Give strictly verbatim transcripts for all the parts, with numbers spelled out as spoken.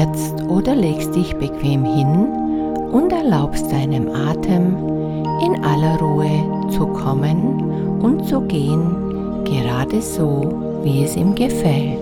jetzt oder legst dich bequem hin und erlaubst deinem Atem in aller Ruhe zu kommen und zu gehen, gerade so, wie es ihm gefällt.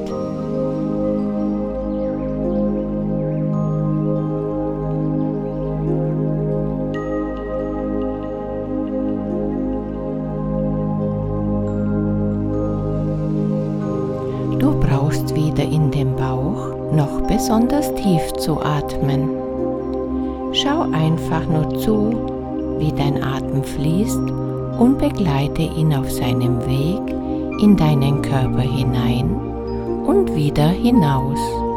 Du brauchst weder in dem Bauch noch besonders tief zu atmen. Schau einfach nur zu, wie dein Atem fließt und begleite ihn auf seinem Weg in deinen Körper hinein und wieder hinaus.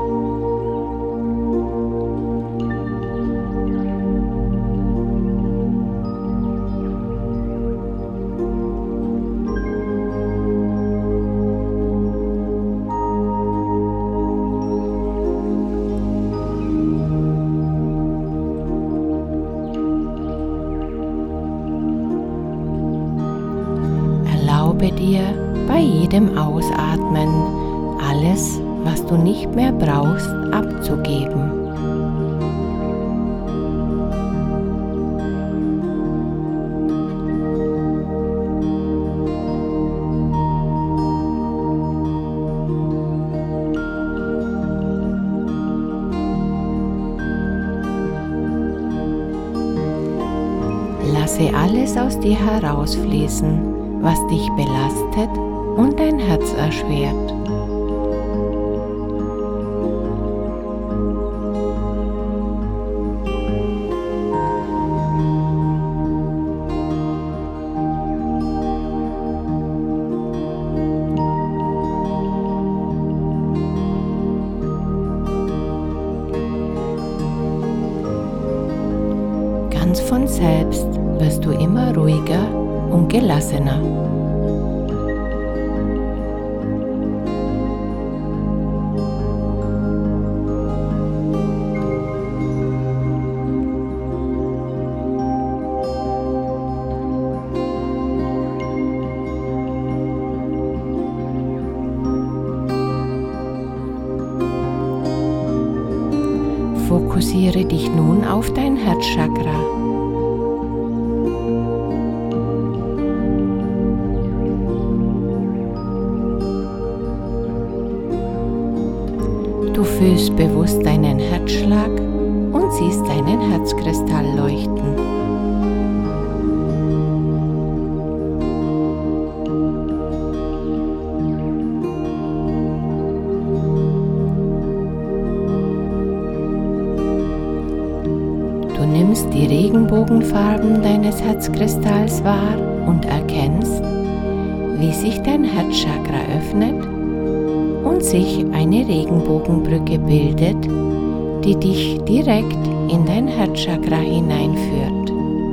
Erlaube dir bei jedem Ausatmen alles, was du nicht mehr brauchst, abzugeben. Lasse alles aus dir herausfließen, was dich belastet und dein Herz erschwert. Ganz von selbst wirst du immer ruhiger und gelassener. Fokussiere dich nun auf dein Herzchakra. Du fühlst bewusst deinen Herzschlag und siehst deinen Herzkristall leuchten. Du nimmst die Regenbogenfarben deines Herzkristalls wahr und erkennst, wie sich dein Herzchakra öffnet und sich eine Regenbogenbrücke bildet, die dich direkt in dein Herzchakra hineinführt.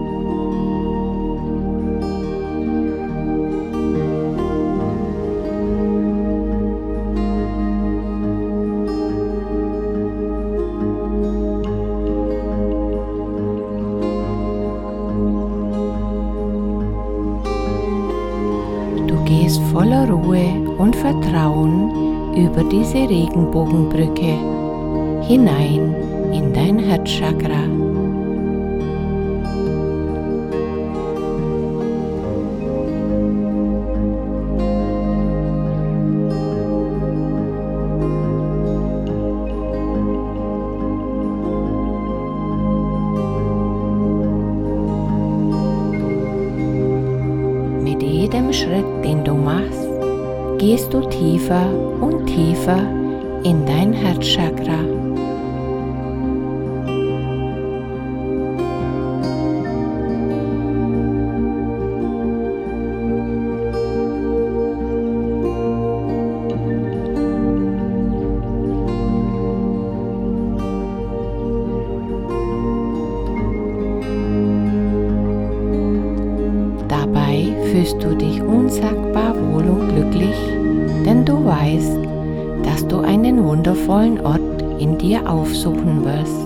Du gehst voller Ruhe und Vertrauen über diese Regenbogenbrücke hinein in dein Herzchakra. Mit jedem Schritt, den du machst, gehst du tiefer und tiefer in dein Herzchakra. Dabei fühlst du dich unsagbar wohl und glücklich, denn du weißt, dass du einen wundervollen Ort in dir aufsuchen wirst.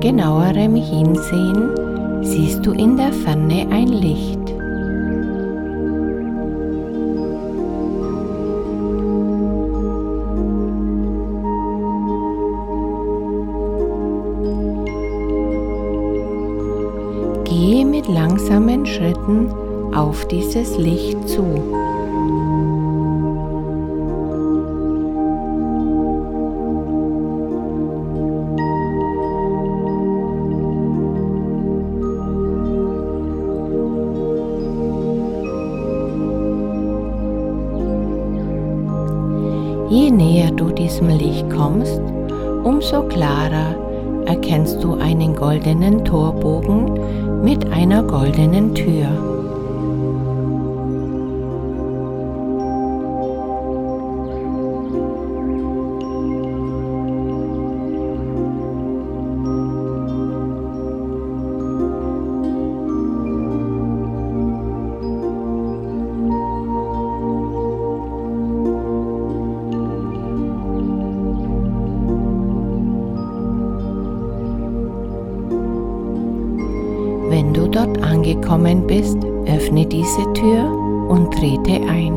genauerem Hinsehen siehst du in der Ferne ein Licht. Gehe mit langsamen Schritten auf dieses Licht zu. Je näher du diesem Licht kommst, umso klarer erkennst du einen goldenen Torbogen mit einer goldenen Tür. Wenn du dort angekommen bist, öffne diese Tür und trete ein.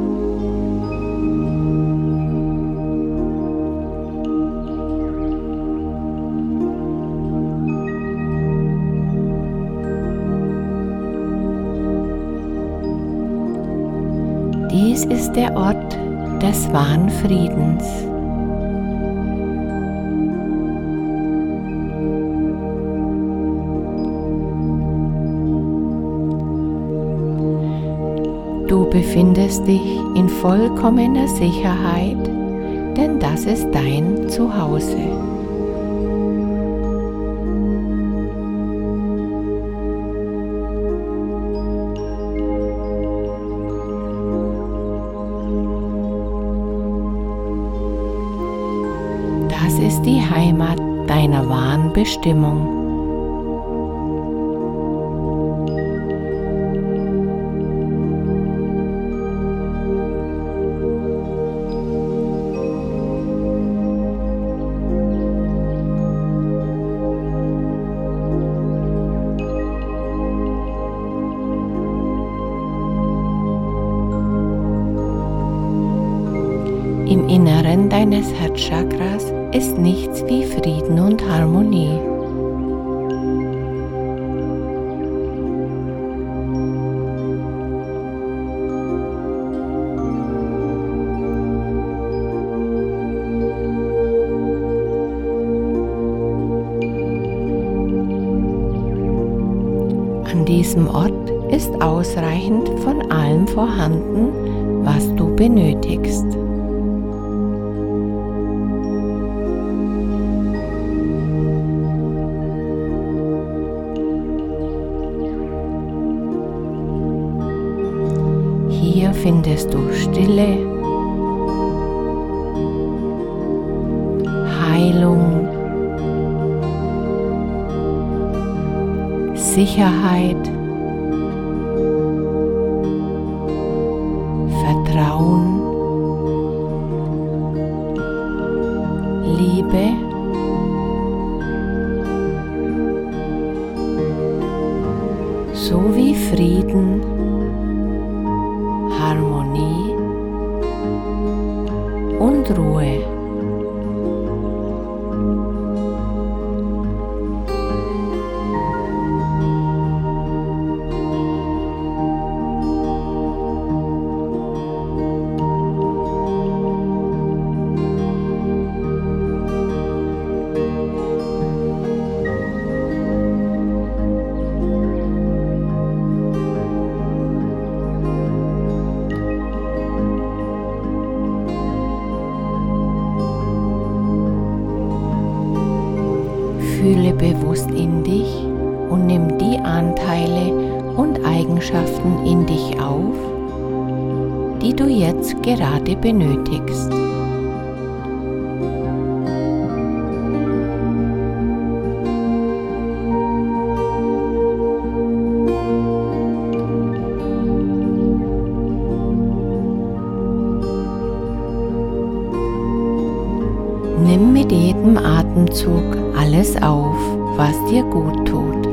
Dies ist der Ort des wahren Friedens. Du befindest dich in vollkommener Sicherheit, denn das ist dein Zuhause. Das ist die Heimat deiner wahren Bestimmung. Im Inneren deines Herzchakras ist nichts wie Frieden und Harmonie. An diesem Ort ist ausreichend von allem vorhanden, was du benötigst. Hier findest du Stille, Heilung, Sicherheit, Vertrauen, Liebe, sowie Frieden, Harmonie und Ruhe. Fühle bewusst in dich und nimm die Anteile und Eigenschaften in dich auf, die du jetzt gerade benötigst. Nimm mit jedem Atemzug alles auf, was dir gut tut.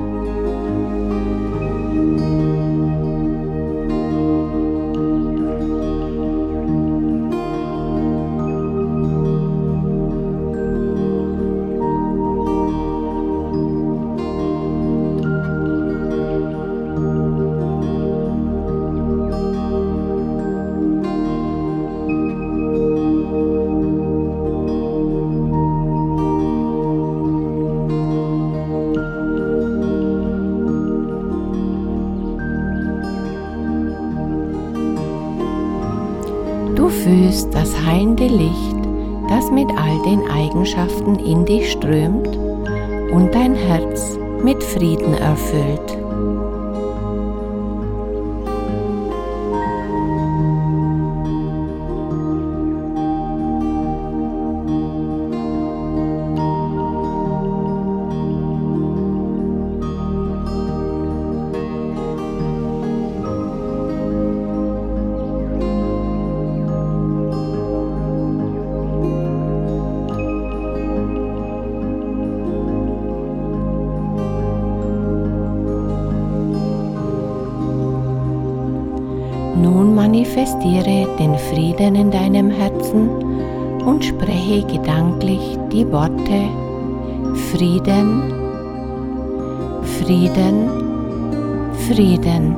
Du fühlst das heilende Licht, das mit all den Eigenschaften in dich strömt und dein Herz mit Frieden erfüllt. Nun manifestiere den Frieden in deinem Herzen und spreche gedanklich die Worte Frieden, Frieden, Frieden.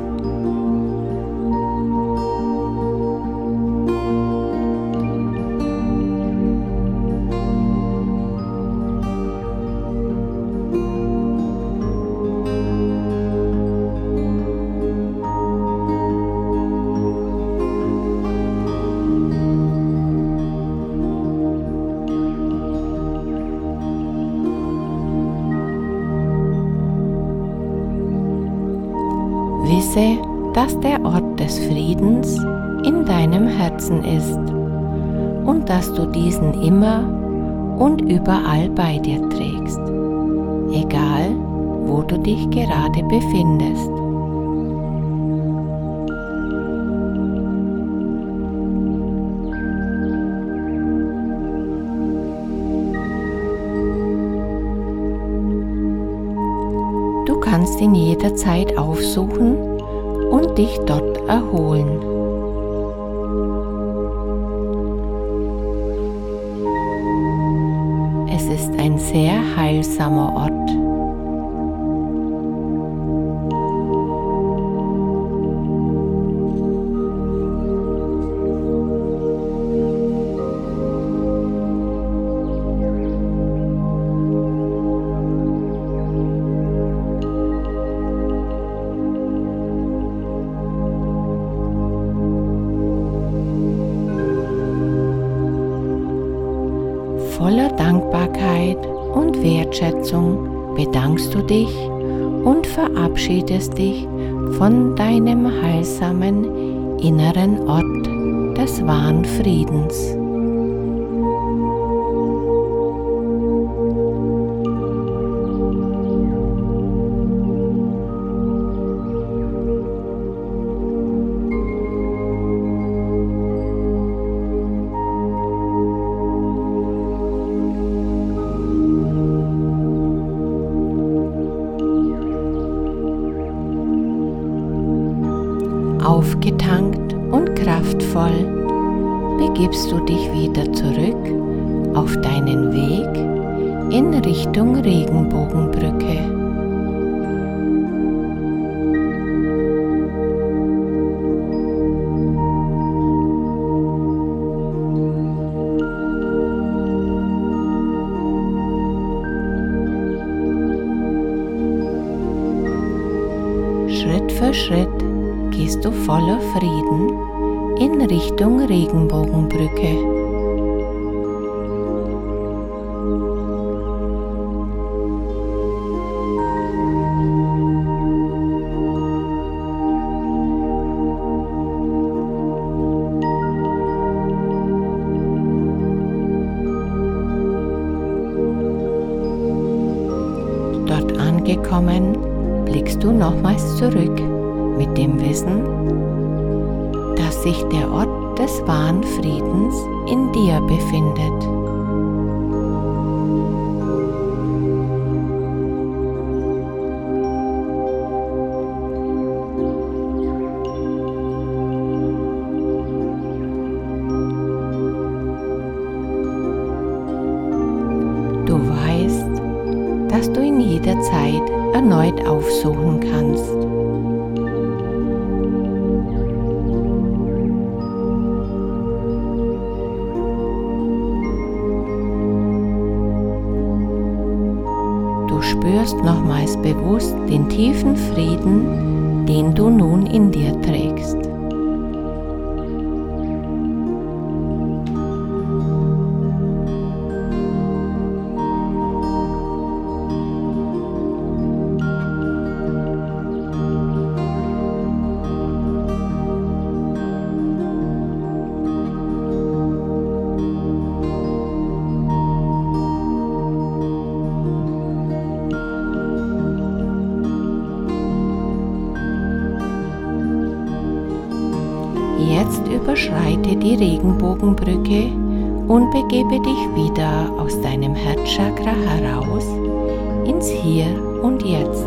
Wisse, dass der Ort des Friedens in deinem Herzen ist und dass du diesen immer und überall bei dir trägst, egal wo du dich gerade befindest. Du kannst ihn jederzeit aufsuchen und dich dort erholen. Es ist ein sehr heilsamer Ort. Voller Dankbarkeit und Wertschätzung bedankst du dich und verabschiedest dich von deinem heilsamen inneren Ort des wahren Friedens. Aufgetankt und kraftvoll begibst du dich wieder zurück auf deinen Weg in Richtung Regenbogenbrücke. Schritt für Schritt gehst du voller Frieden in Richtung Regenbogenbrücke. Dort angekommen, blickst du nochmals zurück mit dem Wissen, dass sich der Ort des wahren Friedens in dir befindet. das du in jeder Zeit erneut aufsuchen kannst. Du spürst nochmals bewusst den tiefen Frieden, den du nun in dir trägst. Jetzt überschreite die Regenbogenbrücke und begebe dich wieder aus deinem Herzchakra heraus ins Hier und Jetzt.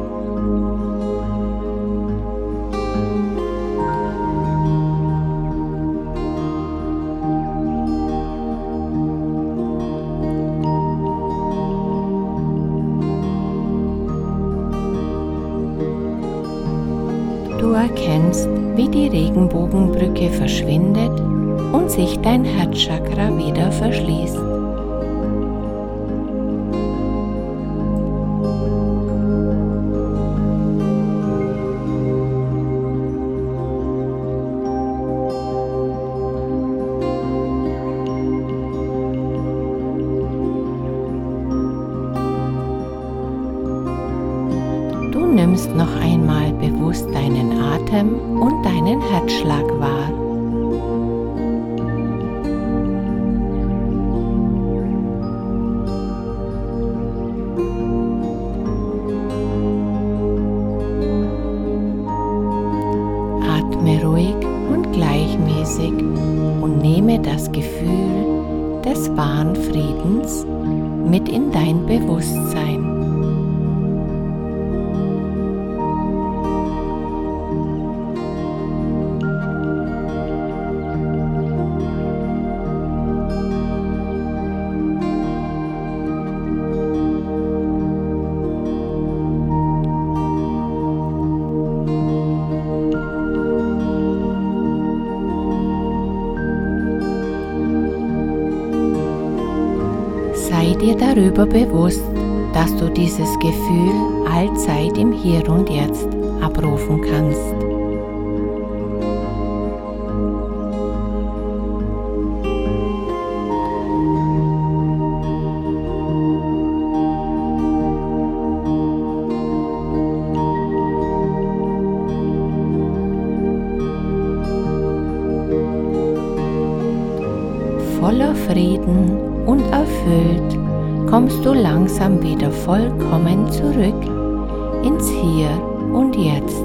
Du erkennst, wie die Regenbogenbrücke verschwindet und sich dein Herzchakra wieder verschließt. Du nimmst noch einmal bewusst deinen Atem und deinen Herzschlag wahr. Atme ruhig und gleichmäßig und nehme das Gefühl des wahren Friedens mit in dein Bewusstsein. Sei dir darüber bewusst, dass du dieses Gefühl allzeit im Hier und Jetzt abrufen kannst. Voller Frieden und erfüllt kommst du langsam wieder vollkommen zurück ins Hier und Jetzt.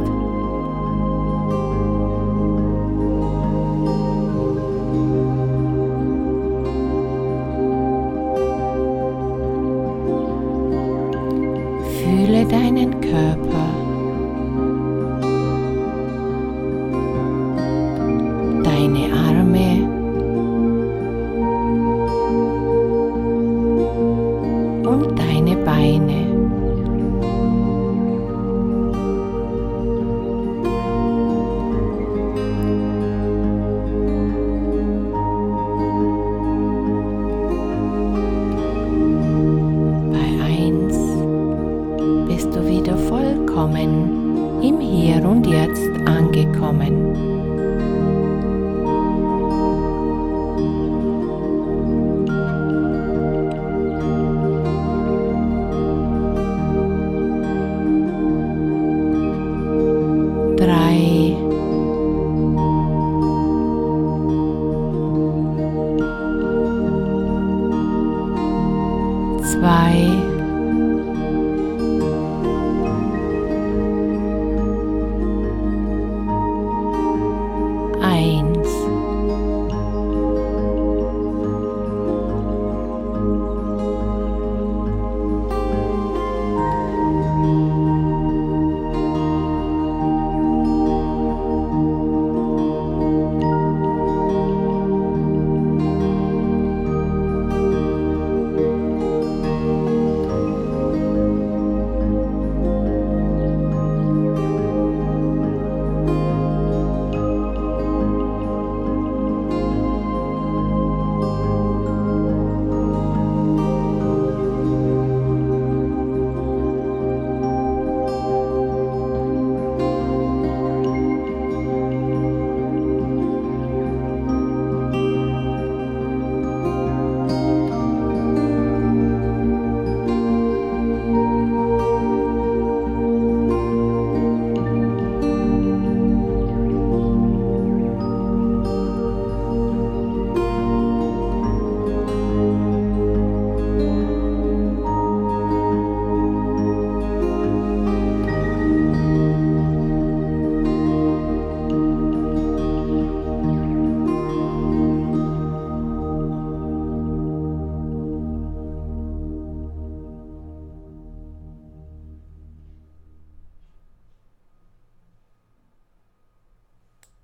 Fühle deinen Körper, deine Arme und deine Beine. Bei eins bist du wieder vollkommen im Hier und Jetzt angekommen. Drei, zwei,